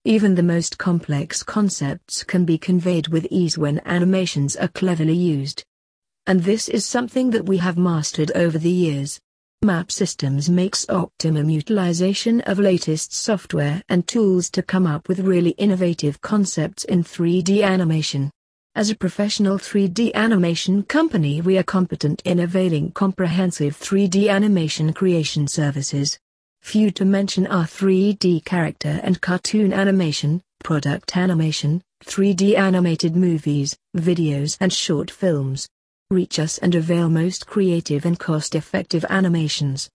Even the most complex concepts can be conveyed with ease when animations are cleverly used. And this is something that we have mastered over the years. Map Systems makes optimum utilization of latest software and tools to come up with really innovative concepts in 3D animation. As a professional 3D animation company, we are competent in availing comprehensive 3D animation creation services. Few to mention are 3D character and cartoon animation, product animation, 3D animated movies, videos and short films. Reach us and avail most creative and cost-effective animations.